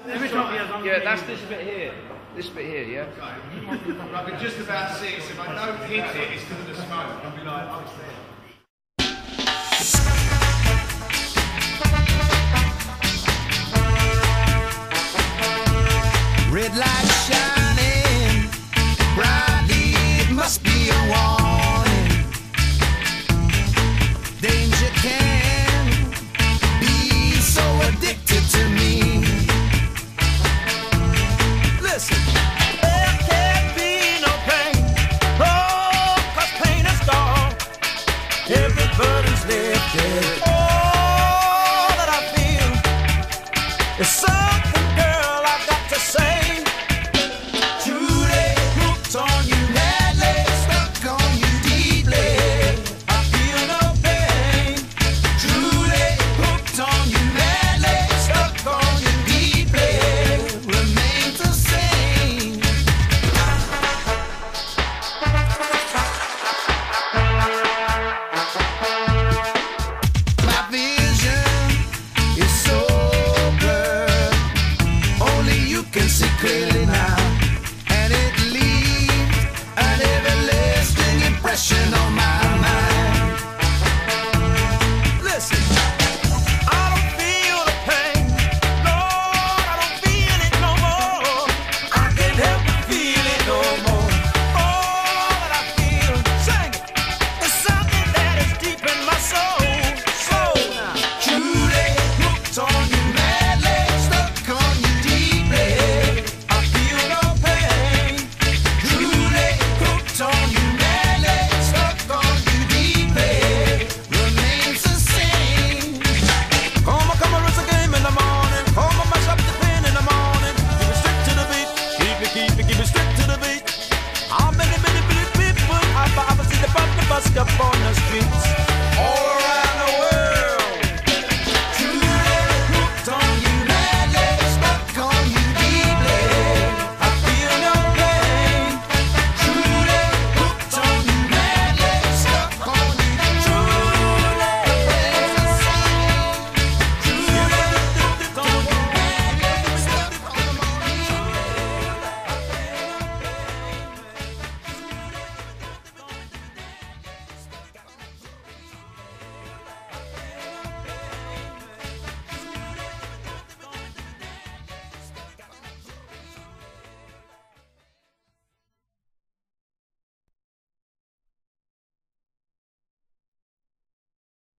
Yeah, that's this bit here. This bit here, yeah? I've been just about to see it, so if I don't hit it, it's because of the smoke. I'll be like, oh, it's there. Red light shining brightly, it must be a warning. Danger can be so addicted to me. Listen, there can't be no pain, oh, 'cause pain is gone. Everybody's left dead.